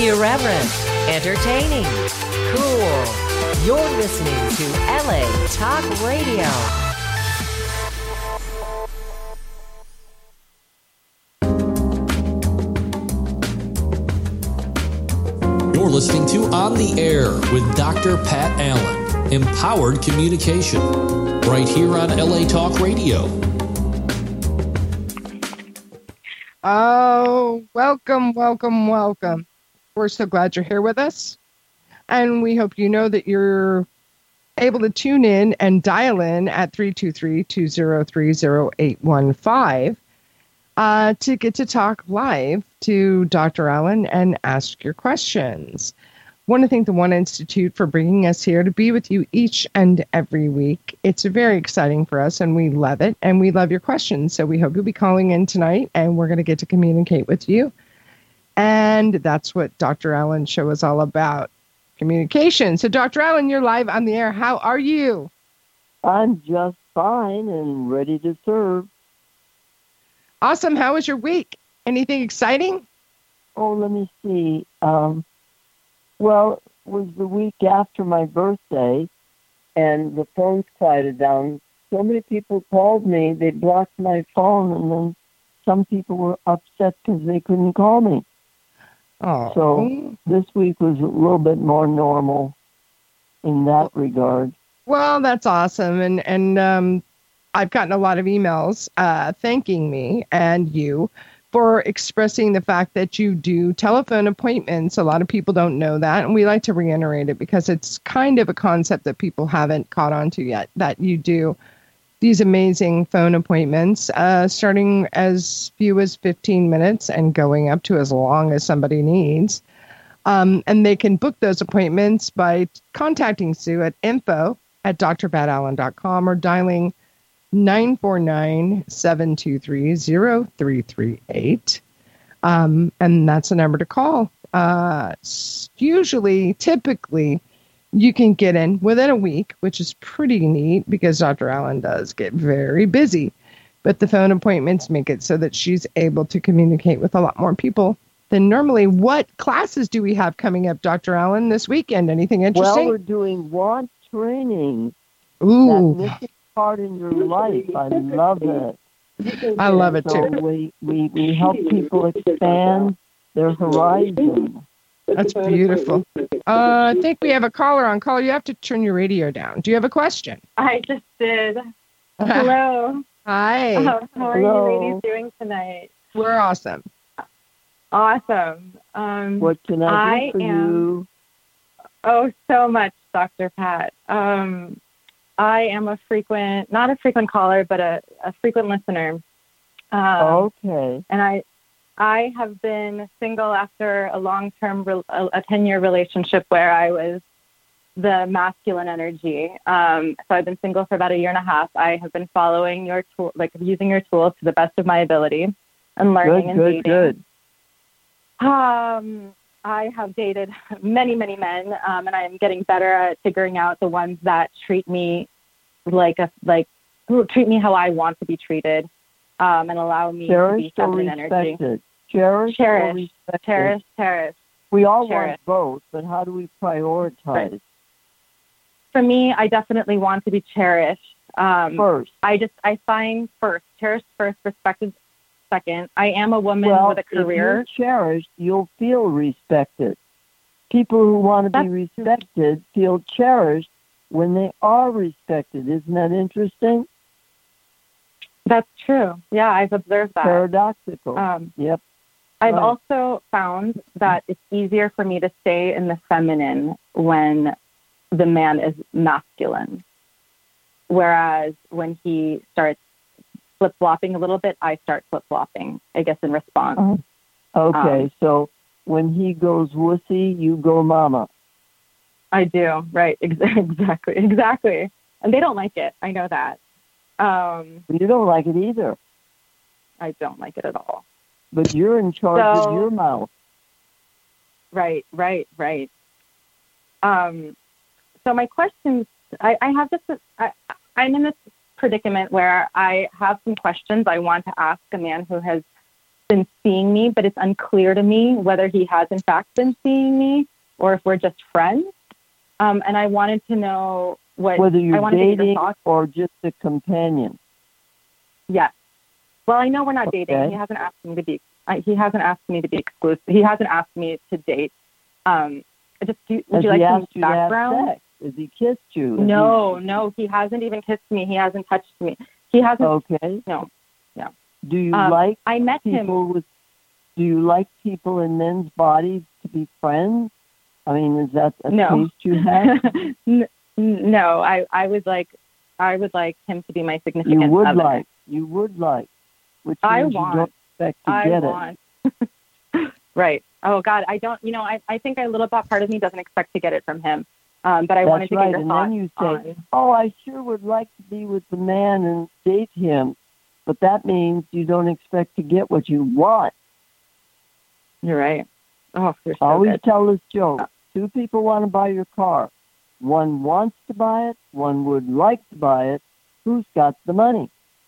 Irreverent, entertaining, cool. You're listening to LA Talk Radio. You're listening to On the Air with Dr. Pat Allen. Empowered communication. Right here on LA Talk Radio. Oh, welcome, welcome, welcome. We're so glad you're here with us. And we hope you know that you're able to tune in and dial in at 323-203-0815 to get to talk live to Dr. Allen and ask your questions. I want to thank the One Institute for bringing us here to be with you each and every week. It's very exciting for us, and we love it, and we love your questions. So we hope you'll be calling in tonight, and we're going to get to communicate with you. And that's what Dr. Allen's show is all about, communication. So, Dr. Allen, you're live on the air. How are you? I'm just fine and ready to serve. Awesome. How was your week? Anything exciting? Oh, let me see. Well, it was the week after my birthday, and the phones quieted down. So many people called me. They blocked my phone, and then some people were upset because they couldn't call me. Oh. So this week was a little bit more normal in that regard. Well, that's awesome. And I've gotten a lot of emails thanking me and you for expressing the fact that you do telephone appointments. A lot of people don't know that, and we like to reiterate it because it's kind of a concept that people haven't caught on to yet, that you do these amazing phone appointments, starting as few as 15 minutes and going up to as long as somebody needs. And they can book those appointments by contacting Sue at info@drpatallen.com or dialing 949-723-0338. And that's the number to call. Typically, you can get in within a week, which is pretty neat because Dr. Allen does get very busy. But the phone appointments make it so that she's able to communicate with a lot more people than normally. What classes do we have coming up, Dr. Allen, this weekend? Anything interesting? Well, we're doing WANT training. Ooh. That missing part in your life. I love it. I love it, so too. We help people expand their horizon. That's beautiful. I think we have a caller on call. You have to turn your radio down. Do you have a question? I just did. Hello. Hi. How are you ladies doing tonight? We're awesome. Awesome. What can I do for you? Oh, so much, Dr. Pat. I am not a frequent caller, but a frequent listener. Okay. And I have been single after a long-term, a 10-year relationship where I was the masculine energy. So I've been single for about a year and a half. I have been following your tool, using your tools to the best of my ability and learning and dating. Good. I have dated many, many men, and I am getting better at figuring out the ones that treat me treat me how I want to be treated, and allow me to be feminine energy. Cherish. We all want both, but how do we prioritize? Right. For me, I definitely want to be cherished. First. I find cherished first, respected second. I am a woman with a career. If you're cherished, you'll feel respected. People who want to be respected feel cherished when they are respected. Isn't that interesting? That's true. Yeah, I've observed that. Paradoxical. Yep. I've also found that it's easier for me to stay in the feminine when the man is masculine. Whereas when he starts flip-flopping a little bit, I start flip-flopping, I guess, in response. Okay, so when he goes wussy, you go mama. I do, right, exactly. And they don't like it, I know that. You don't like it either. I don't like it at all. But you're in charge of your mouth. Right. So my questions, I have this, I'm in this predicament where I have some questions I want to ask a man who has been seeing me, but it's unclear to me whether he has in fact been seeing me or if we're just friends. And I wanted to know whether you're dating thoughts. or just a companion. Yes. Well, I know we're not dating. He hasn't asked me to be. He hasn't asked me to be exclusive. He hasn't asked me to date. Would you like some background? Sex? Has he kissed you? No, he hasn't even kissed me. He hasn't touched me. He hasn't. Okay. No. Do you like? I met him. Do you like people in men's bodies to be friends? I mean, is that a taste you have? No, I would like him to be my significant other. You would like. Which I means want. You don't expect to get it. Right. Oh God, I don't. I think a little part of me doesn't expect to get it from him. But I wanted to get your thoughts. And then you say, I sure would like to be with the man and date him. But that means you don't expect to get what you want. You're right. Oh, you're so always good. Tell this joke. Two people want to buy your car. One wants to buy it. One would like to buy it. Who's got the money?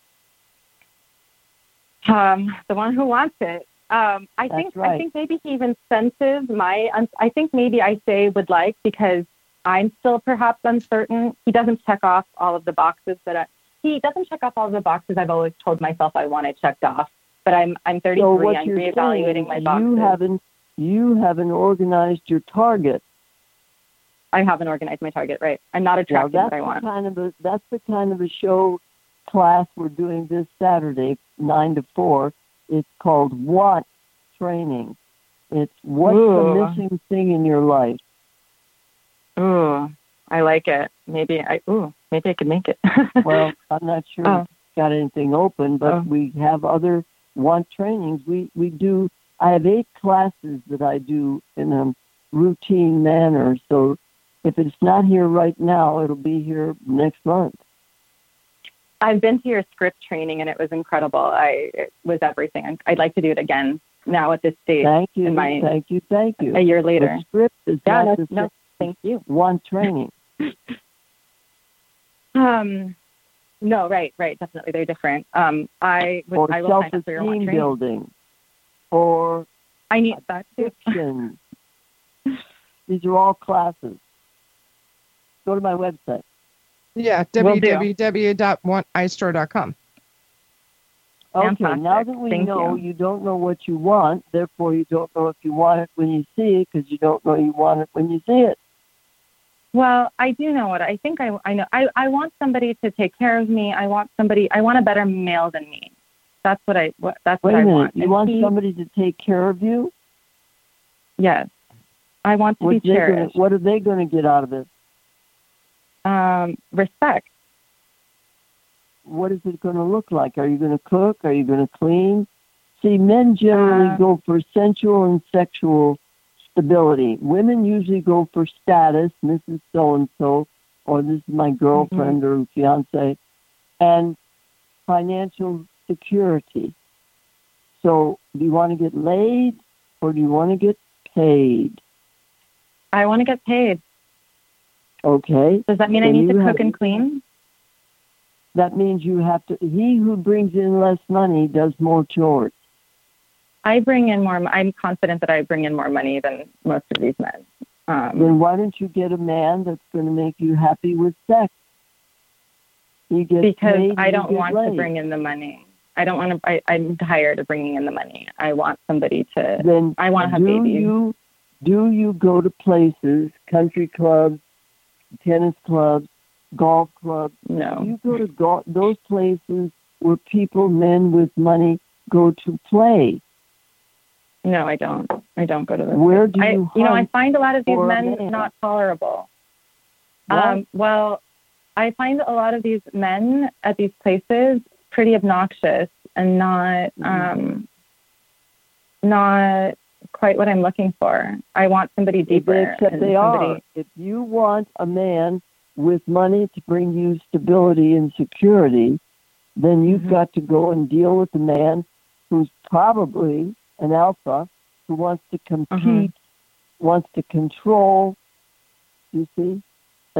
The one who wants it. I think maybe he even senses I think maybe I say would like because I'm still perhaps uncertain. He doesn't check off all of the boxes he doesn't check off all of the boxes I've always told myself I wanted checked off. But I'm 33. So I'm reevaluating my boxes. You haven't organized your target. I haven't organized my target, right? I'm not attracting what I want. That's the kind of a show class we're doing this Saturday, 9 to 4. It's called Want Training. It's what's the missing thing in your life. Ooh, I like it. Maybe I could make it. Well, I'm not sure if it's got anything open, but we have other Want trainings. We do. I have 8 classes that I do in a routine manner. So if it's not here right now, it'll be here next month. I've been to your script training and it was incredible. It was everything. I'd like to do it again now at this stage. Thank you. Thank you. A year later. The script is thank you. Want training. No, right, definitely, they're different. I will sign up for your Want training. Building, or I need that too. Fiction. These are all classes. Go to my website. Yeah, www.wantistore.com. Okay, Fantastic. now that we know you don't know what you want, therefore you don't know if you want it when you see it because you don't know you want it when you see it. Well, I do know what I think. I know. I want somebody to take care of me. I want a better male than me. That's what I want. You want somebody to take care of you? Yes. I want to be cherished. What are they going to get out of it? Respect. What is it going to look like? Are you going to cook? Are you going to clean? See, men generally go for sensual and sexual stability. Women usually go for status, Mrs. So-and-so, or this is my girlfriend or fiance, and financial security. So do you want to get laid or do you want to get paid? I want to get paid. Okay. Does that mean I need to cook and clean? That means you have to. He who brings in less money does more chores. I bring in more. I'm confident that I bring in more money than most of these men. Then why don't you get a man that's going to make you happy with sex? Because I don't want to bring in the money. I don't want to. I'm tired of bringing in the money. I want somebody to. Then I want to have babies. Do you go to places, country clubs, tennis clubs, golf clubs? No. You go to those places where men with money go to play. No, I don't. I don't go to those. Where do you hunt? I find a lot of these men not tolerable. Well, I find a lot of these men at these places pretty obnoxious and not quite what I'm looking for. I want somebody deeper. Except they are. If you want a man with money to bring you stability and security, then you've got to go and deal with a man who's probably an alpha, who wants to compete, wants to control, you see,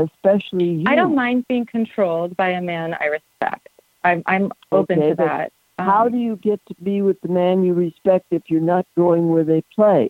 especially you. I don't mind being controlled by a man I respect. I'm open to that. How do you get to be with the man you respect if you're not going where they play?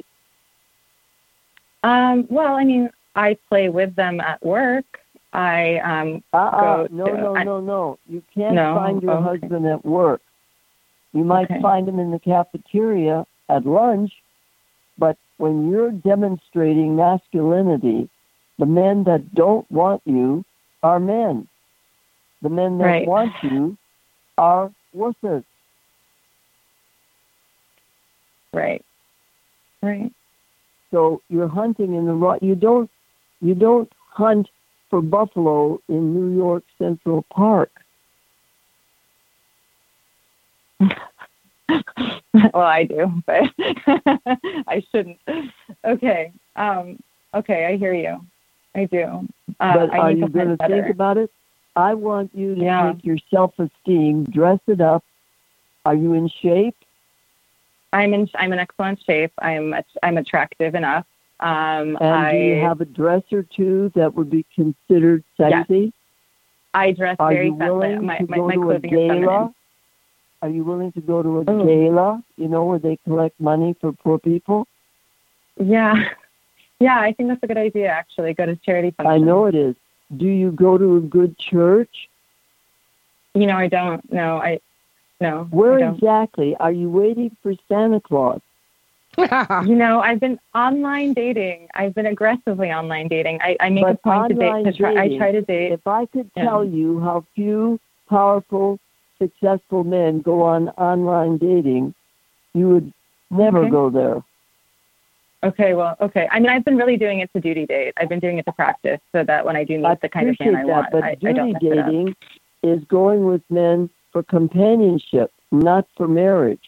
Well, I mean, I play with them at work. I go No. You can't find your husband at work. You might find him in the cafeteria at lunch, but when you're demonstrating masculinity, the men that don't want you are men. The men that want you are wusses. Right. So you're hunting in the wrong. You don't hunt for buffalo in New York Central Park. Well, I do, but I shouldn't. Okay. Okay, I hear you. I do. But I are need you to going to think about it? I want you to take your self-esteem, dress it up. Are you in shape? I'm in excellent shape. I'm attractive enough. And do you have a dress or two that would be considered sexy? Yes. I dress very feminine. My clothing is feminine. Are you willing to go to a gala, where they collect money for poor people? Yeah. Yeah, I think that's a good idea, actually. Go to charity functions. I know it is. Do you go to a good church? I don't. No. Where exactly? Are you waiting for Santa Claus? I've been online dating. I've been aggressively online dating. I make a point to date. I try to date. If I could tell you how few powerful, successful men go on online dating, you would never go there. Okay, well, okay. I mean, I've been really doing it to duty date. I've been doing it to practice so that when I do meet the kind of man I want, but I don't mess duty dating is going with men for companionship, not for marriage.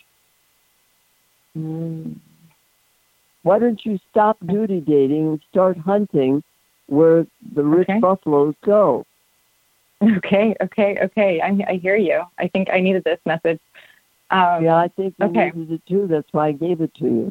Why don't you stop duty dating and start hunting where the rich buffaloes go? Okay. I hear you. I think I needed this message. I think you needed it too. That's why I gave it to you.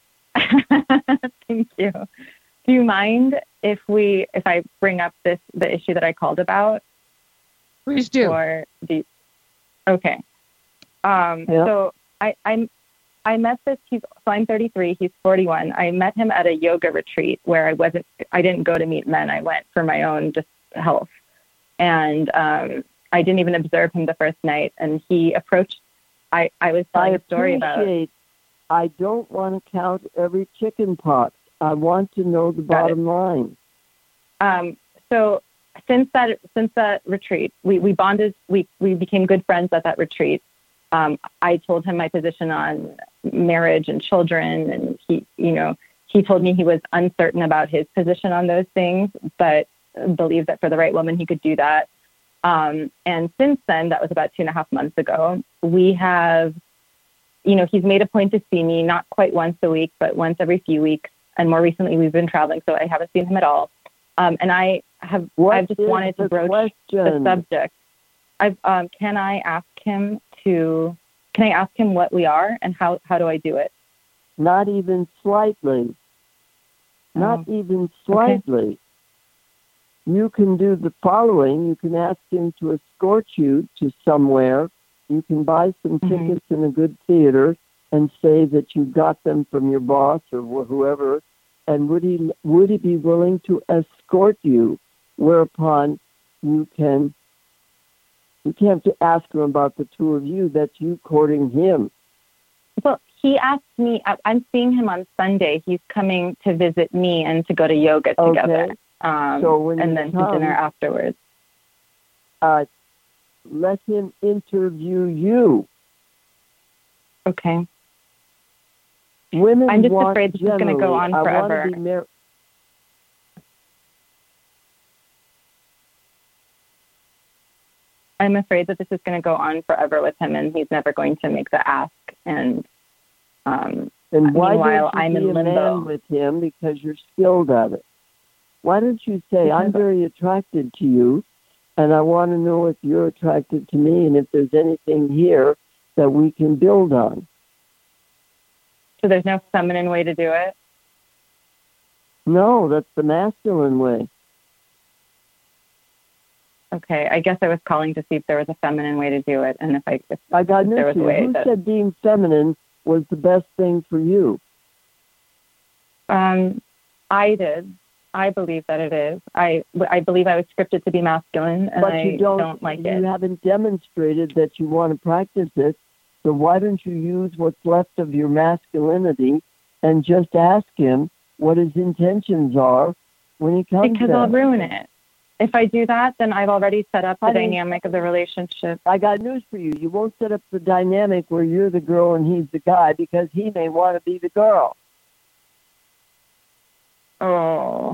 Thank you. Do you mind if I bring up the issue that I called about? Please do. Okay. So I met this. So I'm 33. He's 41. I met him at a yoga retreat where I didn't go to meet men. I went for my own just health, and I didn't even observe him the first night. And he approached. I was telling a story about. I don't want to count every chicken pox. I want to know the bottom line. So since that retreat, we bonded. We became good friends at that retreat. I told him my position on marriage and children, and he told me he was uncertain about his position on those things, but believed that for the right woman he could do that. And since then, that was about 2.5 months ago, we have. He's made a point to see me, not quite once a week, but once every few weeks. And more recently, we've been traveling, so I haven't seen him at all. And I've just wanted to broach the subject. Can I ask him what we are and how do I do it? Not even slightly. Not even slightly. Okay. You can do the following. You can ask him to escort you to somewhere. You can buy some tickets in a good theater and say that you got them from your boss or whoever. And would he be willing to escort you? Whereupon you can't have to ask him about the two of you. That's you courting him. Well, he asked me. I'm seeing him on Sunday. He's coming to visit me and to go to yoga together. And then to dinner afterwards. Let him interview you. Okay. Women I'm just want afraid this is going to go on forever. I'm afraid that this is going to go on forever with him, and he's never going to make the ask. And why meanwhile, don't you I'm be in limbo. a man with him because you're skilled at it? Why don't you say, I'm very attracted to you, and I want to know if you're attracted to me and if there's anything here that we can build on. So there's no feminine way to do it? No, that's the masculine way. Okay, I guess I was calling to see if there was a feminine way to do it, and if I got there was news a for way you. Who that said being feminine was the best thing for you? I did. I believe that it is. I believe I was scripted to be masculine, and But I you don't like you it. haven't demonstrated that you want to practice it. So why don't you use what's left of your masculinity and just ask him what his intentions are when he comes Because back? I'll ruin it. If I do that, then I've already set up the Honey, dynamic of the relationship. I got news for you. You won't set up the dynamic where you're the girl and he's the guy because he may want to be the girl. Oh.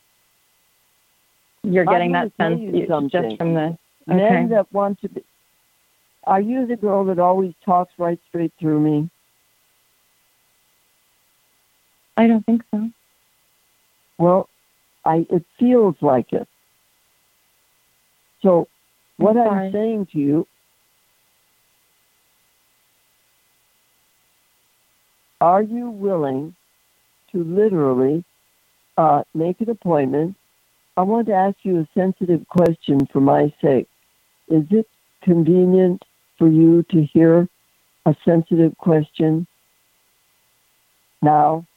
You're getting that sense just from this. Okay. Men that want to be... Are you the girl that always talks right straight through me? I don't think so. Well, it feels like it. So what I'm saying to you, are you willing to literally make an appointment? I want to ask you a sensitive question for my sake. Is it convenient for you to hear a sensitive question now?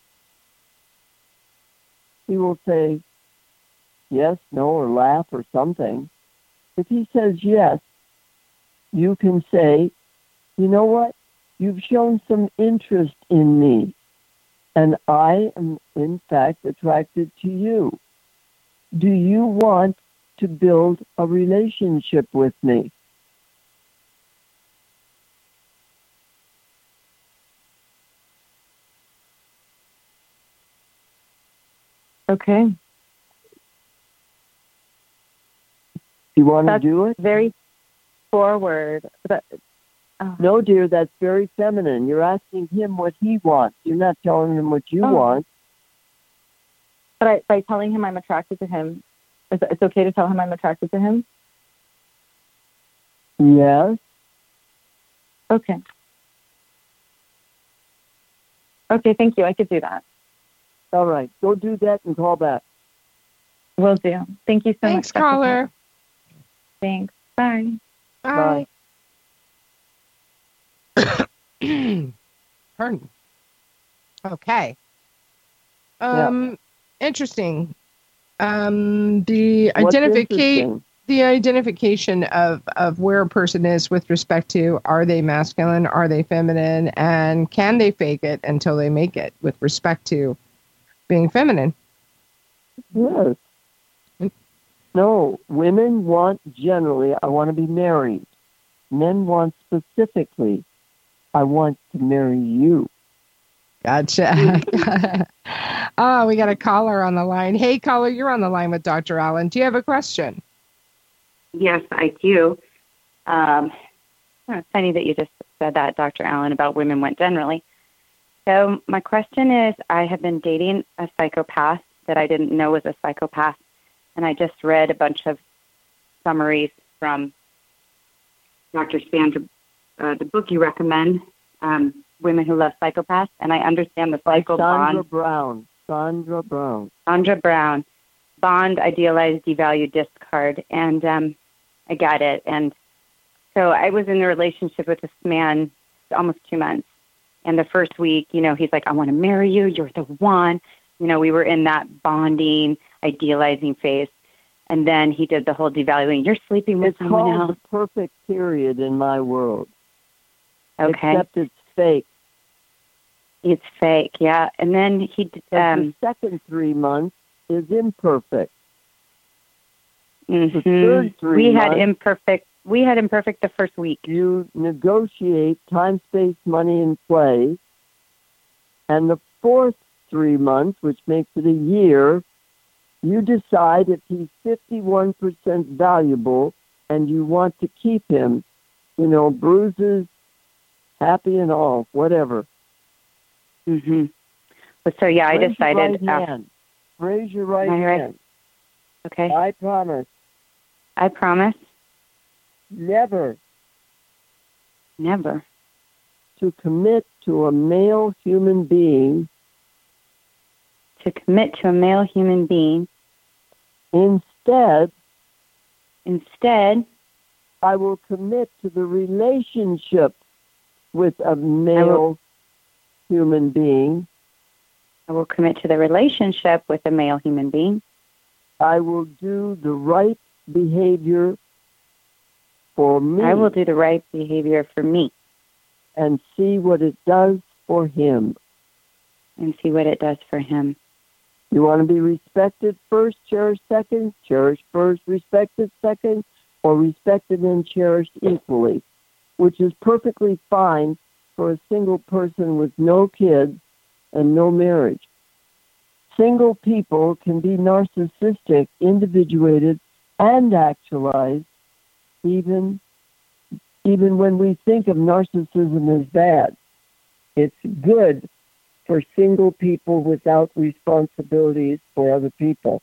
He will say yes, no, or laugh or something. If he says yes, you can say, you know what? You've shown some interest in me, and I am, in fact, attracted to you. Do you want to build a relationship with me? Okay. You want to do it? Very forward. No, dear, that's very feminine. You're asking him what he wants. You're not telling him what you want. But by telling him I'm attracted to him, it's okay to tell him I'm attracted to him? Yes. Okay. Okay, thank you. I could do that. All right. Go do that and call back. Will do. Thank you so much. Thanks, caller. Thanks. Bye. Bye. Pardon. Okay. Interesting. The identification of where a person is with respect to, are they masculine, are they feminine, and can they fake it until they make it with respect to being feminine? Yes. No, women want generally, I want to be married. Men want specifically, I want to marry you. Gotcha. Oh, we got a caller on the line. Hey, caller, you're on the line with Dr. Allen. Do you have a question? Yes, I do. It's funny that you just said that, Dr. Allen, about women went generally. So my question is, I have been dating a psychopath that I didn't know was a psychopath, and I just read a bunch of summaries from Dr. Sandra, the book you recommend, Women Who Love Psychopaths, and I understand the psycho bond. Sandra Brown. Bond, idealize, devalue, discard, and I got it. And so I was in a relationship with this man almost 2 months. And the first week, he's like, I want to marry you. You're the one. We were in that bonding, idealizing phase. And then he did the whole devaluing. You're sleeping with someone else. It's called the perfect period in my world. Okay. Except it's fake. It's fake, yeah. And then he did... the second 3 months is imperfect. Mm-hmm. The third 3 months... We had imperfect the first week. You negotiate time, space, money, and play. And the fourth 3 months, which makes it a year, you decide if he's 51% valuable and you want to keep him, bruises, happy and all, whatever. Mm-hmm. So, yeah, I decided... Raise your right hand. Okay. I promise. Never to commit to a male human being. Instead Instead, I will commit to the relationship with a male human being. I will commit to the relationship with a male human being. I will do the right behavior for me. I will do the right behavior for me. And see what it does for him. And see what it does for him. You want to be respected first, cherished second, cherished first, respected second, or respected and cherished equally, which is perfectly fine for a single person with no kids and no marriage. Single people can be narcissistic, individuated, and actualized, even when we think of narcissism as bad. It's good for single people without responsibilities for other people.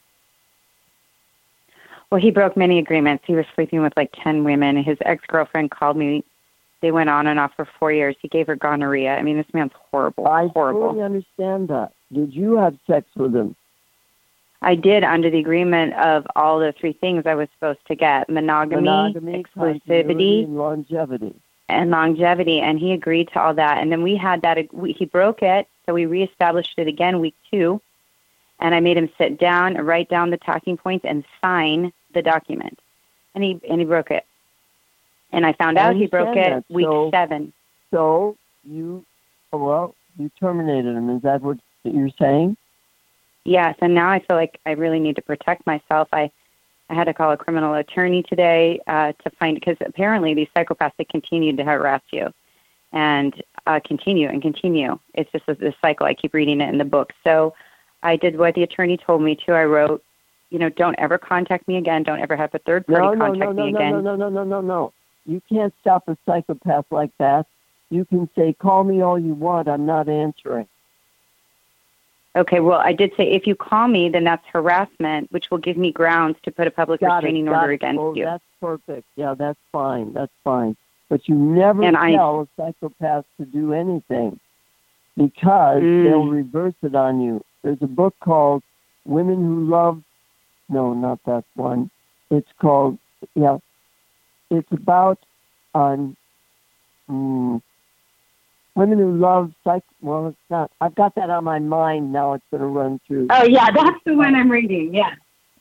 Well, he broke many agreements. He was sleeping with like 10 women. His ex-girlfriend called me. They went on and off for 4 years. He gave her gonorrhea. I mean, this man's horrible. I horrible. fully understand that. Did you have sex with him? I did, under the agreement of all the three things I was supposed to get: monogamy exclusivity, and longevity. And he agreed to all that. And then we had that. He broke it, so we reestablished it again week 2. And I made him sit down, write down the talking points, and sign the document. And he broke it. And I found out he broke it week 7. So you terminated him. Is that what you're saying? Yes, and now I feel like I really need to protect myself. I had to call a criminal attorney today to find, because apparently these psychopaths, they continue to harass you and continue. It's just this cycle. I keep reading it in the book. So I did what the attorney told me to. I wrote, don't ever contact me again. Don't ever have a third party contact me again. No. You can't stop a psychopath like that. You can say, call me all you want. I'm not answering. Okay, well, I did say if you call me, then that's harassment, which will give me grounds to put a public restraining order against you. That's perfect. Yeah, that's fine. But you never tell a psychopath to do anything, because they'll reverse it on you. There's a book called Women Who Love... No, not that one. It's called... Yeah. It's about... Women Who Love well, it's not. I've got that on my mind now. It's going to run through. Oh, yeah, that's the one I'm reading, yeah.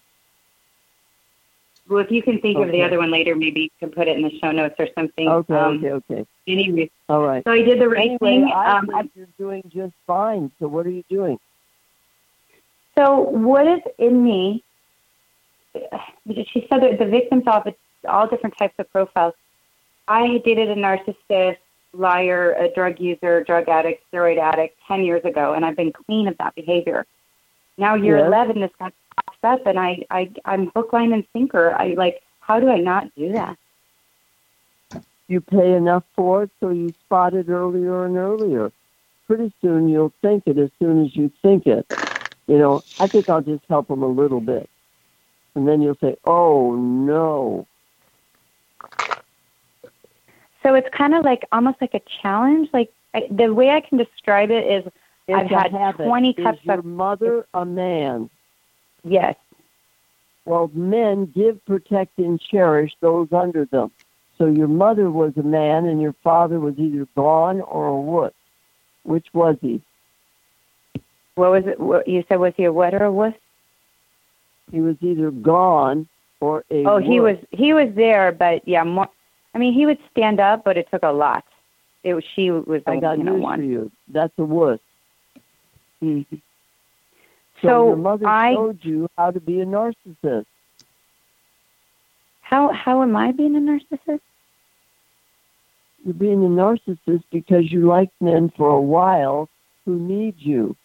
Well, if you can think of the other one later, maybe you can put it in the show notes or something. Okay. Anyway, all right. So I did the right thing. I think you're doing just fine. So what are you doing? So what is in me? She said that the victims of all different types of profiles. I dated a narcissist, liar, a drug user, drug addict, steroid addict 10 years ago, and I've been clean of that behavior. Now year 11, this guy pops up, and I'm hook, line, and sinker. How do I not do that? You pay enough for it, so you spot it earlier and earlier. Pretty soon you'll think it as soon as you think it. I think I'll just help them a little bit. And then you'll say, oh, no. So it's kind of almost like a challenge. The way I can describe it is I've had 20 cups of... Is your mother a man? Yes. Well, men give, protect, and cherish those under them. So your mother was a man and your father was either gone or a wuss. Which was he? What was it? You said, was he a what or a wuss? He was either gone or a wuss. He was there, but yeah, more... he would stand up, but it took a lot. She was I got news one. for you. That's a wuss. Mm-hmm. So your mother showed you how to be a narcissist. How am I being a narcissist? You're being a narcissist because you like men for a while who need you.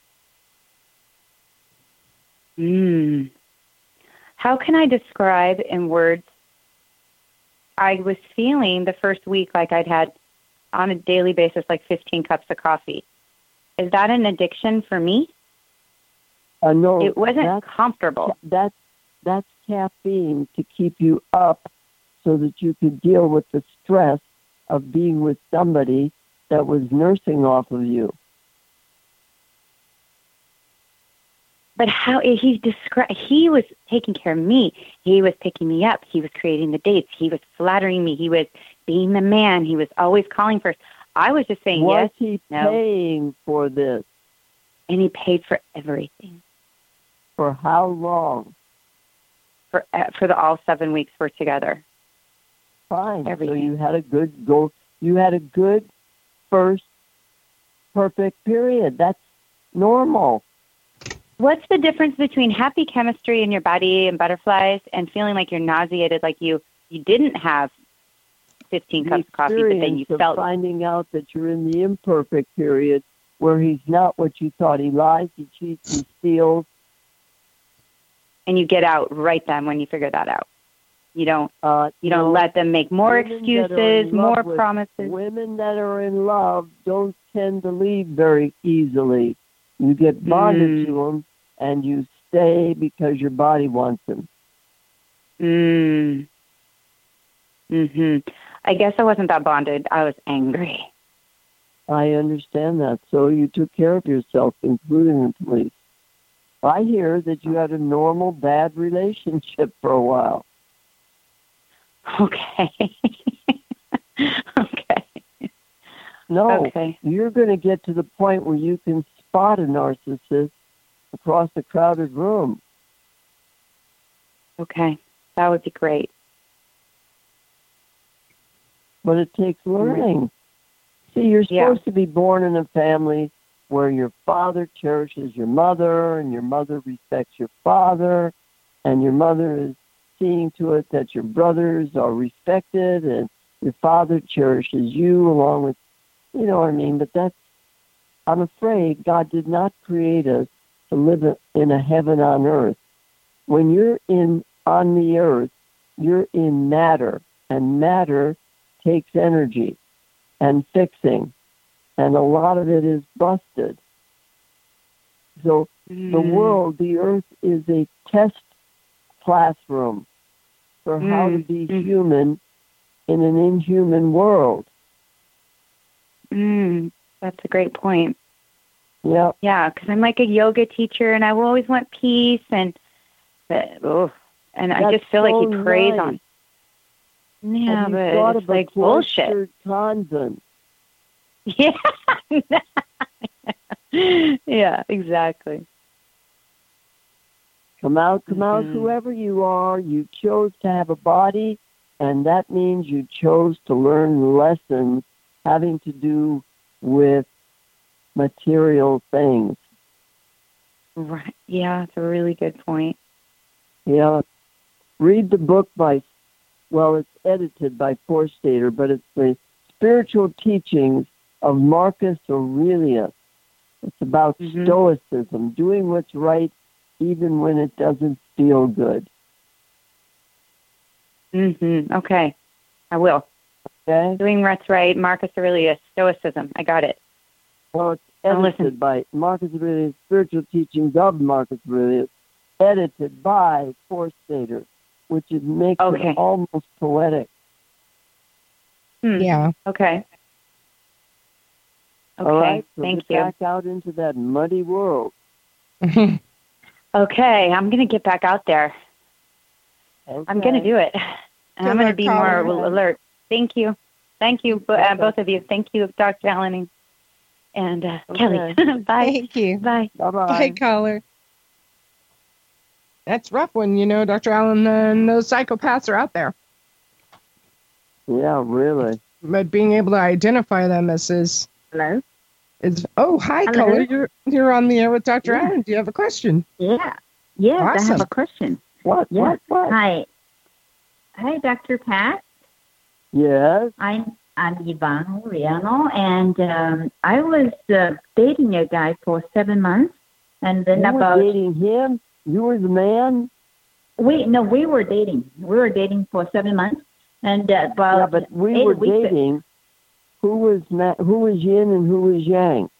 How can I describe in words? I was feeling the first week like I'd had on a daily basis 15 cups of coffee. Is that an addiction for me? No. It wasn't comfortable. That's caffeine to keep you up so that you could deal with the stress of being with somebody that was nursing off of you. But how he was taking care of me. He was picking me up. He was creating the dates. He was flattering me. He was being the man. He was always calling first. I was just saying yes. Was he paying for this? And he paid for everything. For how long? For all 7 weeks we're together. Fine. Everything. So you had a good goal. You had a good first perfect period. That's normal. What's the difference between happy chemistry in your body and butterflies and feeling like you're nauseated, like you didn't have 15 cups of coffee, but then you felt finding out that you're in the imperfect period where he's not what you thought. He lies, he cheats, he steals. And you get out right then when you figure that out. You don't let them make more excuses, more promises. Women that are in love don't tend to leave very easily. You get bonded to them, and you stay because your body wants them. I guess I wasn't that bonded. I was angry. I understand that. So you took care of yourself, including the police. I hear that you had a normal bad relationship for a while. Okay. Okay. No, okay. You're going to get to the point where you can spot a narcissist across a crowded room. Okay. That would be great. But it takes learning. See, you're supposed to be born in a family where your father cherishes your mother and your mother respects your father and your mother is seeing to it that your brothers are respected and your father cherishes you along with, you know what I mean? But I'm afraid God did not create us to live in a heaven on earth. When you're on the earth, you're in matter, and matter takes energy and fixing, and a lot of it is busted. So the world, the earth, is a test classroom for how to be human in an inhuman world. That's a great point. Yeah. Yeah, because I'm like a yoga teacher, and I will always want peace, and I just feel like he preys on. Yeah, but it's like bullshit. Convent. Yeah. Yeah, exactly. Come out, whoever you are. You chose to have a body, and that means you chose to learn lessons having to do with material things. Right. Yeah, it's a really good point. Yeah. Read the book it's edited by Forstater, but it's the Spiritual Teachings of Marcus Aurelius. It's about stoicism, doing what's right even when it doesn't feel good. Okay. I will. Okay? Doing what's right, Marcus Aurelius, stoicism. I got it. Well, it's edited by Marcus Aurelius, Spiritual Teachings of Marcus Aurelius, edited by Forstater, which makes it almost poetic. Yeah. Okay. All right, so thank get you. back out into that muddy world. Okay, I'm going to get back out there. Okay. I'm going to do it. And I'm going to be more alert. Thank you. Thank you, both of you. Thank you, Dr. Allen and Kelly. Bye. Thank you. Bye. Bye-bye. Bye, caller. That's rough when, Dr. Allen, and those psychopaths are out there. Yeah, really. But being able to identify them Hello? Hi, Hello? caller. You're on the air with Dr. Allen. Do you have a question? Yeah. Yes, Awesome. I have a question. What? Hi. Hi, Dr. Pat. Yes? I'm Yvonne Riano, and I was dating a guy for 7 months, and then You were dating him? You were the man? we were dating. We were dating for 7 months, and but we were dating. Who was yin and who was yang?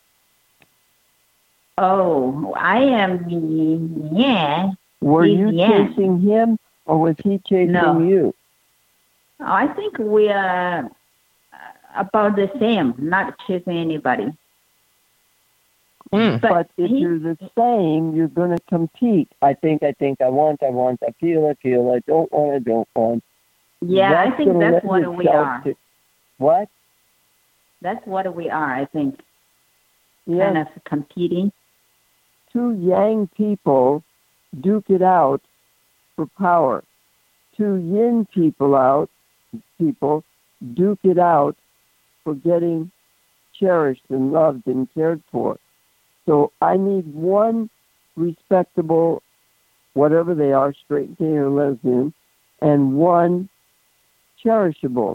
Oh, I am yang. Were He's you yang. chasing him, or was he chasing you? Oh, I think we are about the same, not chasing anybody. But if you're the same, you're going to compete. I think, I want, I feel, I don't want. Yeah, I think that's what we are. What? That's what we are, I think. Yes. Kind of competing. Two yang people duke it out for power. Two yin people duke it out for getting cherished and loved and cared for. So I need one respectable, whatever they are, straight, gay, or lesbian, and one cherishable.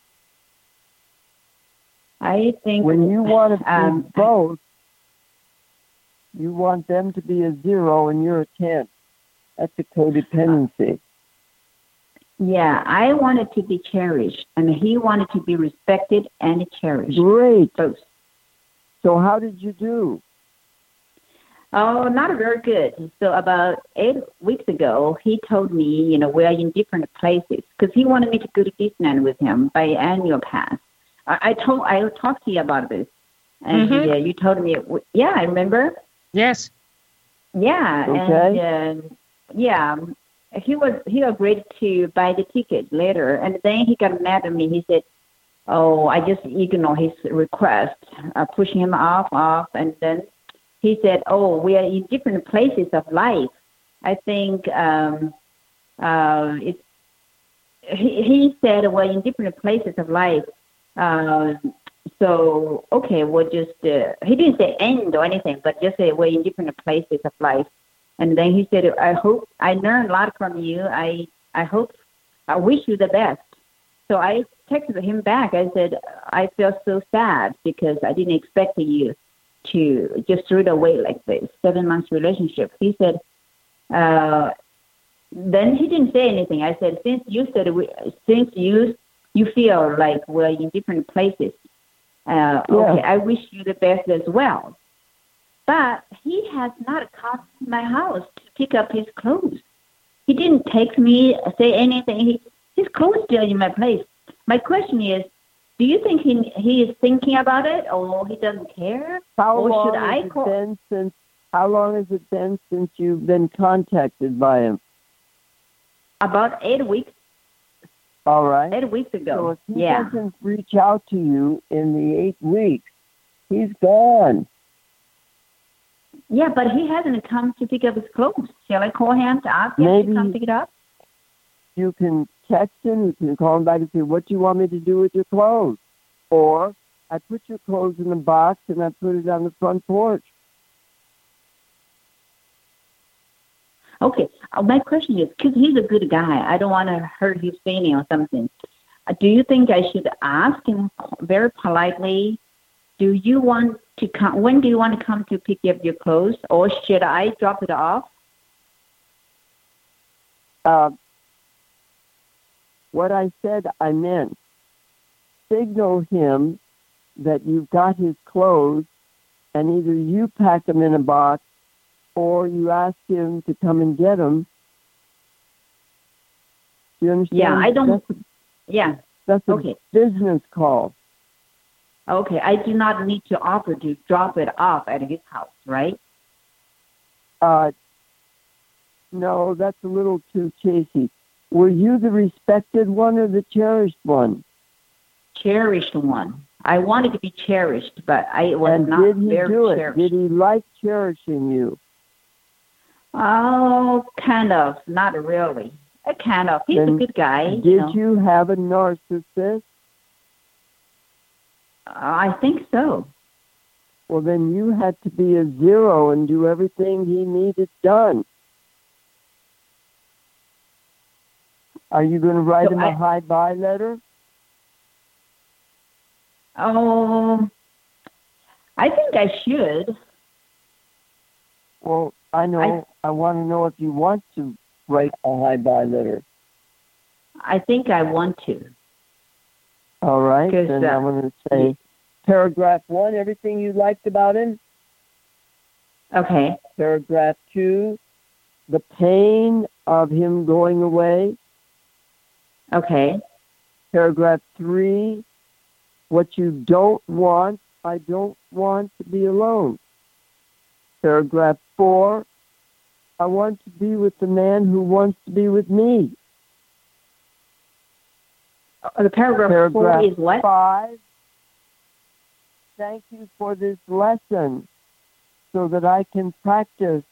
I think when you want to be both, you want them to be a 0 and you're a 10. That's a codependency. Yeah, I wanted to be cherished, and he wanted to be respected and cherished. Great. Both. So how did you do? Oh, not very good. So about 8 weeks ago, he told me, we're in different places because he wanted me to go to Disneyland with him by annual pass. I talked to you about this, and you told me. Yeah, I remember. Yes. Yeah. Okay. And he agreed to buy the ticket later, and then he got mad at me. He said, "Oh, I just ignored his request, pushing him off, and then." He said, "Oh, we are in different places of life." I think he said we're in different places of life. So okay, we'll just. He didn't say end or anything, but just say we're in different places of life. And then he said, "I hope I learned a lot from you. I wish you the best." So I texted him back. I said, "I feel so sad because I didn't expect you to just throw it away like this, 7 months relationship." He said, then he didn't say anything. I said, since you feel like we're in different places, okay, I wish you the best as well. But he has not come to my house to pick up his clothes. He didn't text me, say anything. His clothes still in my place. My question is, do you think he is thinking about it, or he doesn't care? How long has it been since you've been contacted by him? About 8 weeks. All right. 8 weeks ago. So if he doesn't reach out to you in the 8 weeks, he's gone. Yeah, but he hasn't come to pick up his clothes. Shall I call him to ask him to come pick it up? You can text him, you can call him back and say, "What do you want me to do with your clothes?" Or, "I put your clothes in a box and I put it on the front porch." Okay, my question is, because he's a good guy, I don't want to hurt his feeling or something. Do you think I should ask him very politely, do you want to come, when do you want to come to pick up your clothes, or should I drop it off? What I said, I meant. Signal him that you've got his clothes, and either you pack them in a box or you ask him to come and get them. Do you understand? Yeah, I don't. That's a business call. Okay, I do not need to offer to drop it off at his house, right? No, that's a little too chasey. Were you the respected one or the cherished one? Cherished one. I wanted to be cherished, but I was not very cherished. Did he like cherishing you? Oh, kind of. Not really. Kind of. He's a good guy. Did you have a narcissist? I think so. Well, then you had to be a 0 and do everything he needed done. Are you going to write him a hi-bye letter? Oh, I think I should. Well, I know. I want to know if you want to write a hi-bye letter. I think I want to. All right. Then I'm going to say paragraph 1, everything you liked about him. Okay. Paragraph 2, the pain of him going away. Okay. Paragraph 3, what you don't want. I don't want to be alone. Paragraph 4, I want to be with the man who wants to be with me. The paragraph 4 is what? 5, thank you for this lesson so that I can practice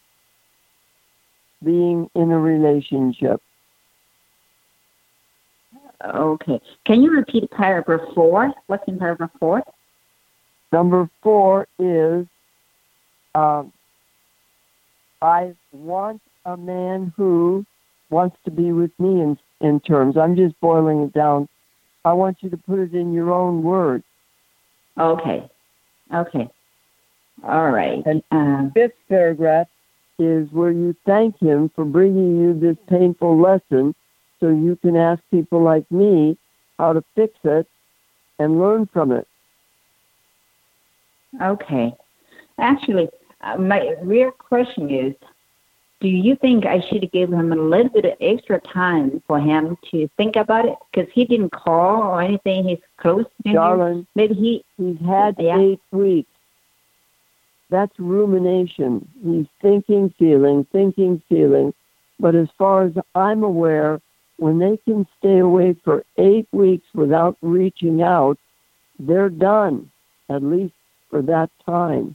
being in a relationship. Okay. Can you repeat paragraph 4? What's in paragraph 4? Number 4 is, I want a man who wants to be with me in terms. I'm just boiling it down. I want you to put it in your own words. Okay. All right. And fifth paragraph is where you thank him for bringing you this painful lesson so you can ask people like me how to fix it and learn from it. Okay. Actually, my real question is, do you think I should give him a little bit of extra time for him to think about it? Because he didn't call or anything. He's close to Darling, you. Maybe he's had 8 weeks. That's rumination. He's thinking, feeling. But as far as I'm aware, when they can stay away for 8 weeks without reaching out, they're done, at least for that time.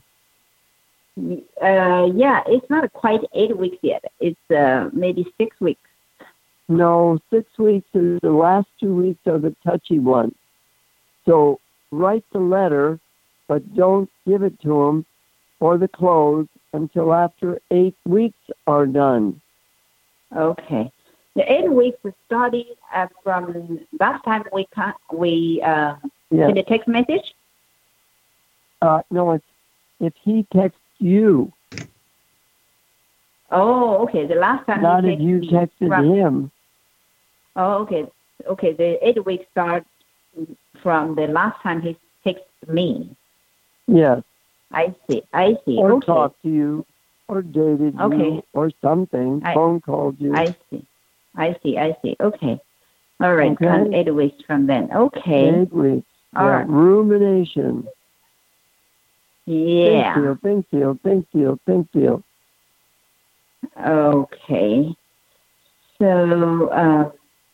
Yeah, it's not quite 8 weeks yet. It's maybe 6 weeks. No, 6 weeks is the last 2 weeks are the touchy ones. So write the letter, but don't give it to him or the clothes until after 8 weeks are done. Okay. The 8 weeks started from last time we sent a text message? No, it's if he texts you. Oh, okay. The last time not if you texted him. Oh, okay. Okay, the 8 weeks start from the last time he texted me. Yes. I see. Or okay. talked to you, or dated you, or something. Phone called you. I see. Okay. All right. Okay. 8 weeks from then. Okay. 8 weeks. All right. Rumination. Yeah. Think feel. Okay. So,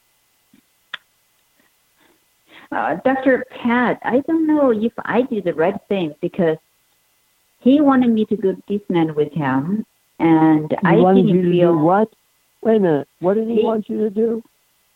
Dr. Pat, I don't know if I did the right thing because he wanted me to go to Disneyland with him, and I didn't feel. Do what? Wait a minute. What did he want you to do?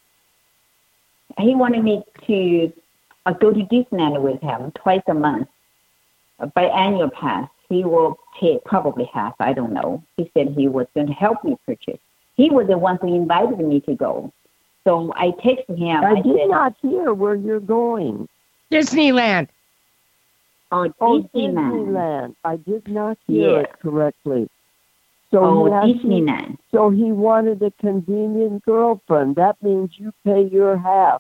He wanted me to go to Disneyland with him twice a month by annual pass. He will pay probably half. I don't know. He said he was going to help me purchase. He was the one who invited me to go. So I texted him. I did not hear where you're going. Disneyland. Oh, Disneyland. I did not hear it correctly. So Disneyland. So he wanted a convenient girlfriend. That means you pay your half.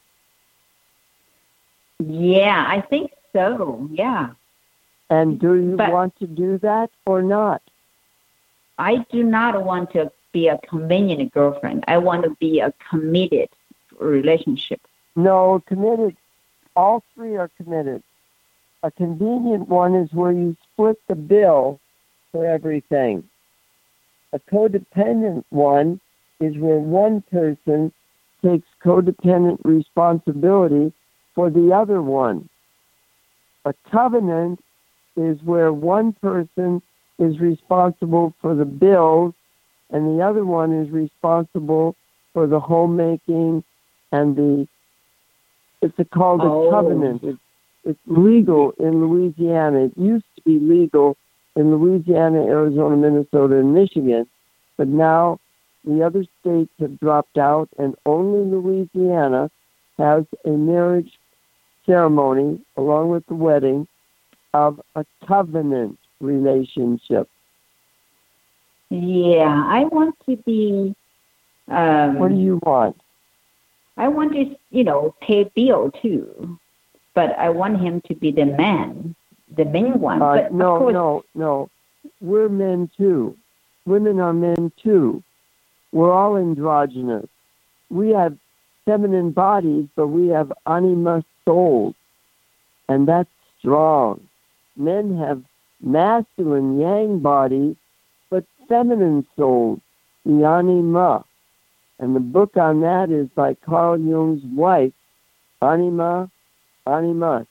Yeah, I think so. Yeah. And do you want to do that or not? I do not want to be a convenient girlfriend. I want to be a committed relationship. No, committed. All three are committed. A convenient one is where you split the bill for everything. A codependent one is where one person takes codependent responsibility for the other one. A covenant is where one person is responsible for the bills and the other one is responsible for the homemaking and it's called a covenant. It's legal in Louisiana. It used to be legal in Louisiana, Arizona, Minnesota, and Michigan, but now the other states have dropped out and only Louisiana has a marriage ceremony along with the wedding of a covenant relationship. Yeah, I want to be... what do you want? I want to, pay a bill too, but I want him to be the man, the main one. But no. We're men too. Women are men too. We're all androgynous. We have feminine bodies, but we have anima souls, and that's strong. Men have masculine yang body, but feminine soul, the anima. And the book on that is by Carl Jung's wife, Anima Animus.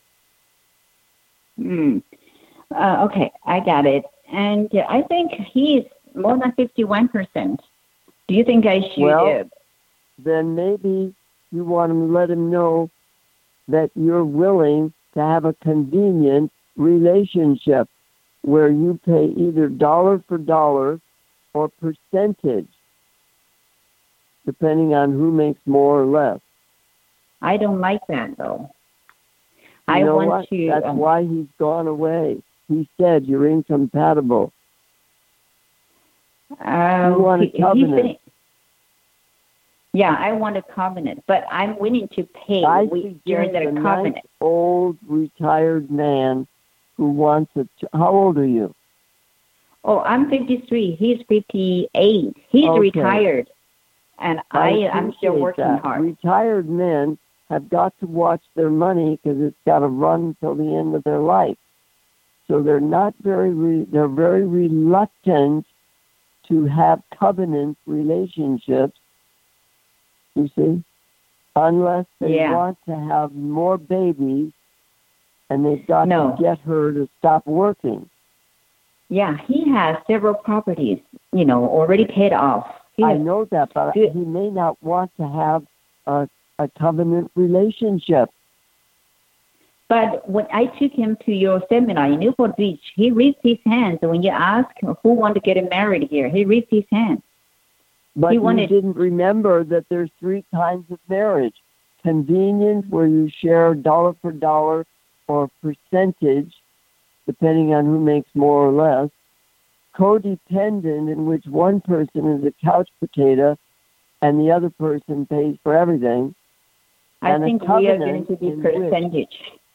Okay, I got it. And I think he's more than 51%. Do you think I should? Well, then maybe you want to let him know that you're willing to have a convenient relationship where you pay either dollar for dollar or percentage, depending on who makes more or less. I don't like that, though. You know what? That's why he's gone away. He said you're incompatible. You want a covenant. Yeah, I want a covenant, but I'm willing to pay during the covenant. Nice old retired man who wants how old are you? Oh, I'm 53. He's 58. He's retired, and I'm still working hard. Retired men have got to watch their money because it's got to run until the end of their life. So they're not they're very reluctant to have covenant relationships, you see, unless they want to have more babies and they've got to get her to stop working. Yeah, he has several properties, already paid off. I know that, but he may not want to have a covenant relationship. But when I took him to your seminar in Newport Beach, he raised his hands. When you ask who want to get married here, he raised his hands. But you didn't remember that there's 3 kinds of marriage. Convenience, where you share dollar for dollar or percentage, depending on who makes more or less. Codependent, in which one person is a couch potato and the other person pays for everything. I think we are going to be percentage.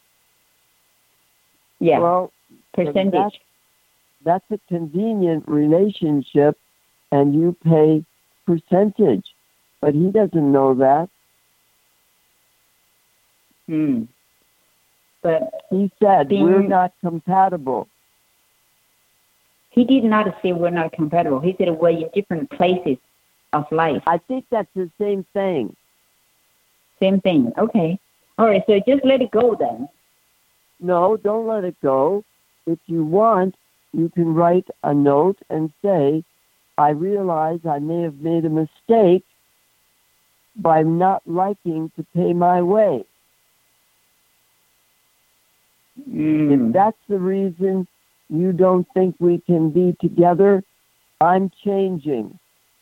Yeah, well, percentage. That's a convenient relationship, and you pay percentage. But he doesn't know that. But he said, we're not compatible. He did not say we're not compatible. He said we're in different places of life. I think that's the same thing. Same thing. Okay. All right, so just let it go then. No, don't let it go. If you want, you can write a note and say, I realize I may have made a mistake by not liking to pay my way. If that's the reason you don't think we can be together, I'm changing.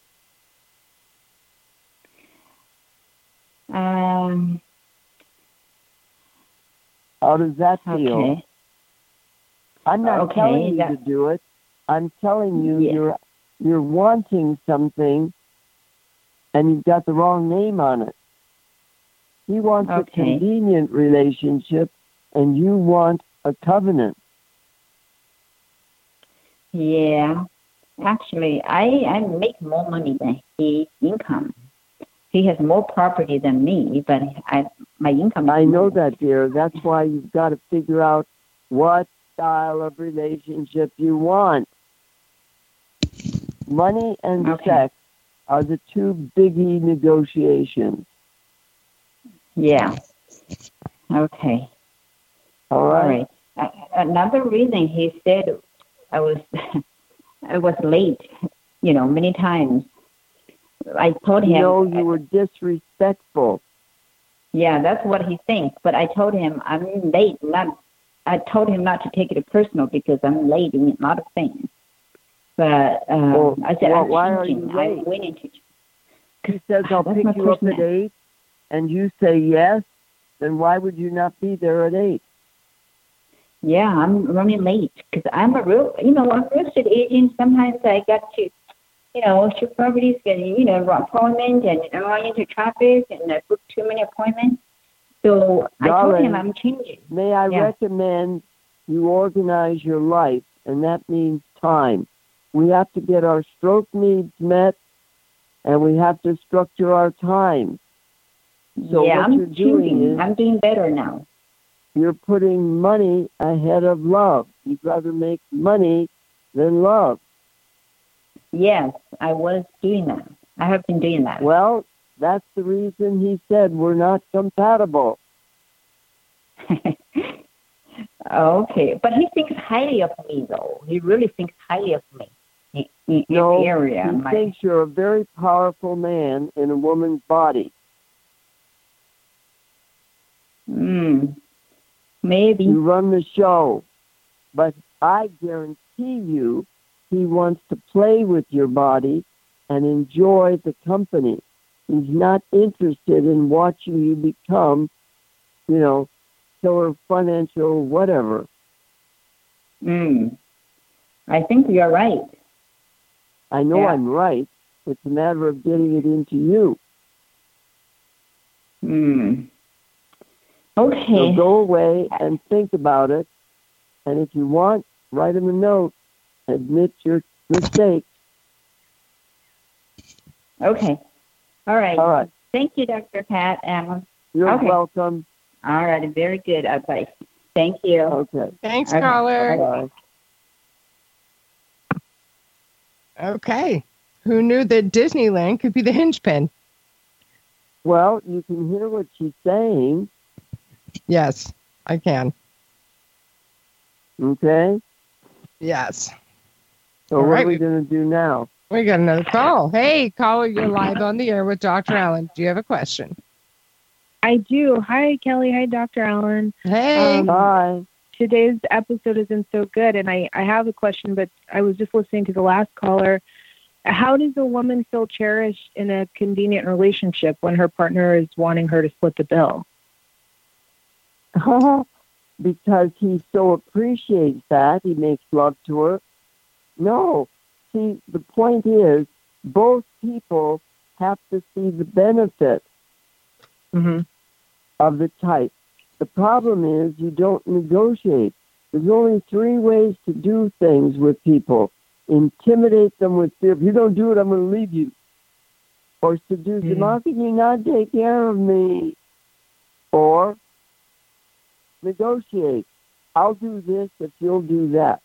How does that feel? Okay. I'm not telling you to do it. I'm telling you you're wanting something and you've got the wrong name on it. He wants a convenient relationship and you want a covenant. Yeah. Actually, I make more money than his income. He has more property than me, but my income... I know that, dear. That's why you've got to figure out what style of relationship you want. Money and sex are the 2 biggie negotiations. Yeah. Okay. All right. Another reason he said I was late, many times. I told him... you were disrespectful. Yeah, that's what he thinks. But I told him I'm late. I told him not to take it personal because I'm late in a lot of things. But I said, why are you late? I'm waiting to... He says, I'll pick you up at 8, and you say yes, then why would you not be there at 8? Yeah, I'm running late because I'm a real estate agent. Sometimes I got to, shoot properties, getting, appointment and run into traffic and I book too many appointments. So I told him I'm changing. May I recommend you organize your life, and that means time. We have to get our stroke needs met, and we have to structure our time. So what I'm you're doing is... I'm doing better now. you're putting money ahead of love. You'd rather make money than love. Yes, I was doing that. I have been doing that. Well, that's the reason he said we're not compatible. Okay, but he thinks highly of me, though. He really thinks highly of me in the area. He thinks you're a very powerful man in a woman's body. Maybe. You run the show, but I guarantee you he wants to play with your body and enjoy the company. He's not interested in watching you become, killer financial whatever. I think you're right. I know I'm right. It's a matter of getting it into you. Okay. So go away and think about it. And if you want, write him a note. Admit your mistake. Okay. All right. All right. Thank you, Dr. Pat Allen. You're welcome. All right. Very good advice. Thank you. Okay. Thanks, caller. Bye. Okay. Who knew that Disneyland could be the hinge pin? Well, you can hear what she's saying. Yes, I can. Okay? Yes. So All what right. are we going to do now? We got another call. Hey, caller, you're live on the air with Dr. Allen. Do you have a question? I do. Hi, Kelly. Hi, Dr. Allen. Hey. Bye. Today's episode has been so good, and I have a question, but I was just listening to the last caller. How does a woman feel cherished in a convenient relationship when her partner is wanting her to split the bill? Because he so appreciates that, he makes love to her. No. See, the point is, both people have to see the benefit of the type. The problem is you don't negotiate. There's only 3 ways to do things with people. Intimidate them with fear. If you don't do it, I'm going to leave you. Or seduce them. How can you not take care of me? Or negotiate. I'll do this if you'll do that.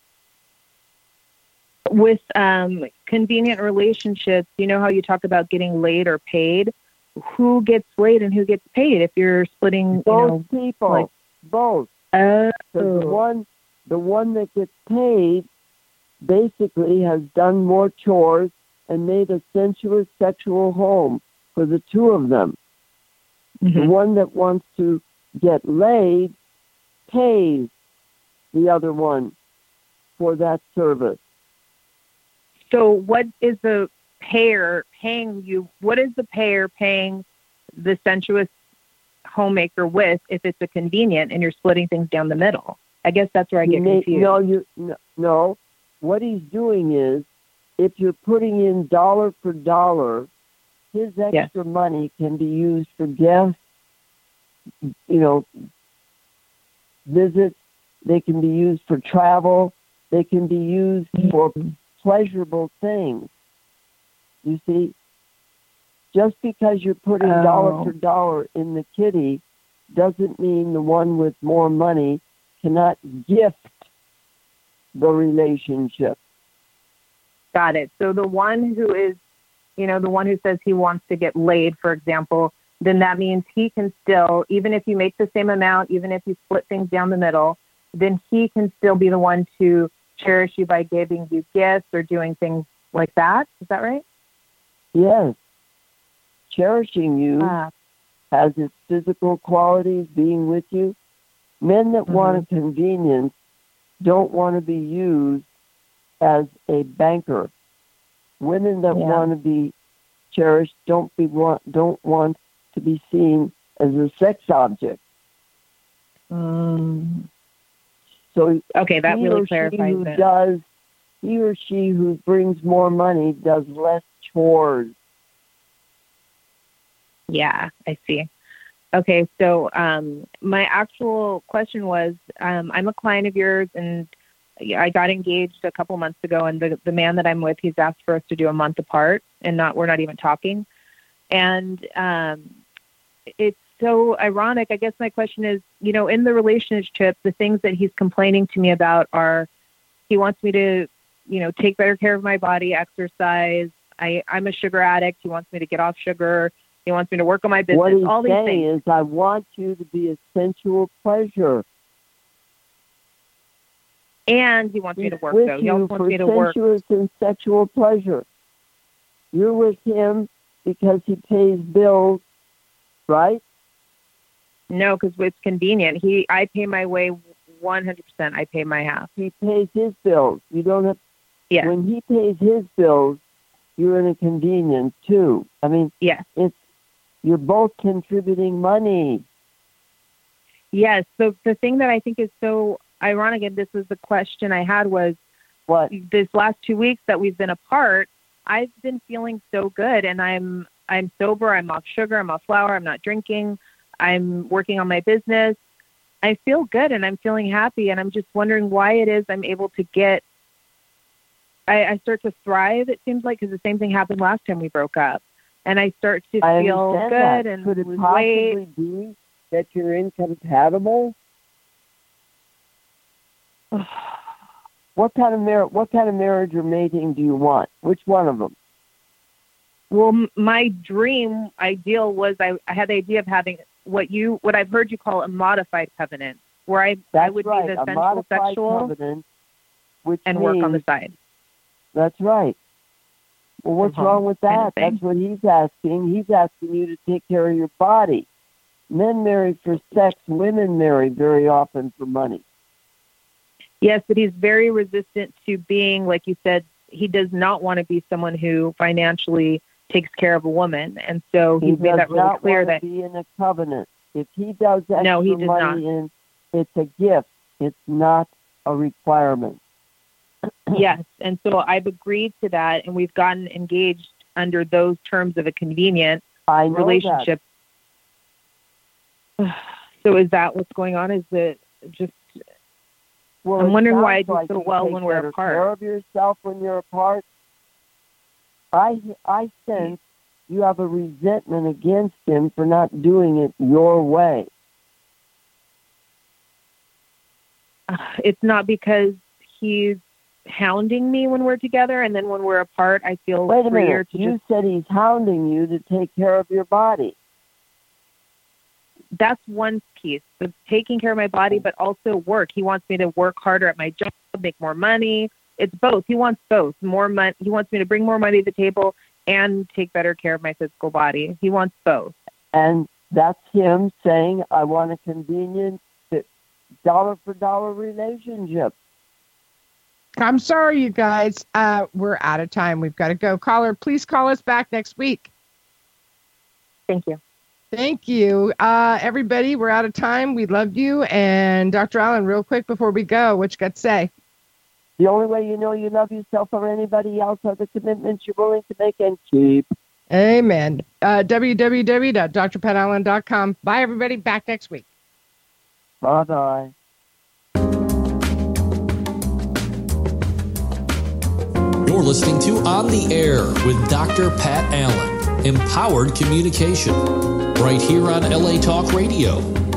With convenient relationships, you know how you talk about getting laid or paid? Who gets laid and who gets paid if you're splitting? Both people. Both. Oh. The one that gets paid basically has done more chores and made a sensuous sexual home for the two of them. The one that wants to get laid pays the other one for that service. So what is the payer paying you? What is the payer paying the sensuous homemaker with if it's a convenient and you're splitting things down the middle? I guess that's where I get confused. No. What he's doing is, if you're putting in dollar for dollar, his extra money can be used for guests, visits. They can be used for travel. They can be used for pleasurable things. You see, just because you're putting dollar for dollar in the kitty doesn't mean the one with more money cannot gift the relationship. Got it. So the one who is, the one who says he wants to get laid, for example, then that means he can still, even if you make the same amount, even if you split things down the middle, then he can still be the one to cherish you by giving you gifts or doing things like that. Is that right? Yes. Cherishing you has its physical qualities, being with you. Men that want a convenience don't want to be used as a banker. Women that want to be cherished don't want to be seen as a sex object. So okay, that really clarifies it. He or she who brings more money does less chores. Yeah, I see. Okay, so my actual question was, I'm a client of yours, and I got engaged a couple months ago, and the man that I'm with, he's asked for us to do a month apart, and we're not even talking. And it's so ironic. I guess my question is, in the relationship, the things that he's complaining to me about are he wants me to, take better care of my body, exercise. I'm a sugar addict. He wants me to get off sugar. He wants me to work on my business. What he's all these saying things. is, I want you to be a sensual pleasure. And he wants me to work, though. He also wants me to work. Sensuous and sexual pleasure. You're with him because he pays bills, right? No, because it's convenient. I pay my way 100%. I pay my half. He pays his bills. You don't have. Yeah. When he pays his bills, you're in a convenience too. I mean, yes. You're both contributing money. Yes. So the thing that I think is so ironic, and this is the question I had, was what this last 2 weeks that we've been apart, I've been feeling so good, and I'm sober. I'm off sugar. I'm off flour. I'm not drinking. I'm working on my business. I feel good, and I'm feeling happy, and I'm just wondering why it is I'm able to get. I start to thrive. It seems like, because the same thing happened last time we broke up, and I start to feel good and could it lose possibly weight. be that you're incompatible? What kind of marriage or mating do you want? Which one of them? Well, my dream ideal was I had the idea of having what I've heard you call a modified covenant, where I would be the sensual sexual covenant, and work on the side. That's right. Well, what's wrong with that? That's what he's asking. He's asking you to take care of your body. Men marry for sex. Women marry very often for money. Yes, but he's very resistant to being, like you said, he does not want to be someone who financially takes care of a woman. And so he's made that really clear that he does not want to be in a covenant. If he does extra no, he does money in, it's a gift. It's not a requirement. Yes, and so I've agreed to that, and we've gotten engaged under those terms of a convenient relationship. So is that what's going on? Is it just... Well, I'm wondering why I do like so well when we're apart. Care of yourself when you're apart. I sense you have a resentment against him for not doing it your way. It's not because he's hounding me when we're together, and then when we're apart, I feel Wait a freer minute. to You said he's hounding you to take care of your body. That's one piece, of taking care of my body, but also work. He wants me to work harder at my job, make more money. It's both. He wants both. More money. He wants me to bring more money to the table and take better care of my physical body. He wants both. And that's him saying, I want a convenient dollar-for-dollar relationship. I'm sorry, you guys. We're out of time. We've got to go. Caller, please call us back next week. Thank you. Thank you. Everybody, we're out of time. We love you. And Dr. Allen, real quick before we go, what you got to say? The only way you know you love yourself or anybody else are the commitments you're willing to make and keep. Amen. www.drpatallen.com. Bye, everybody. Back next week. Bye-bye. You're listening to On the Air with Dr. Pat Allen. Empowered communication. Right here on LA Talk Radio.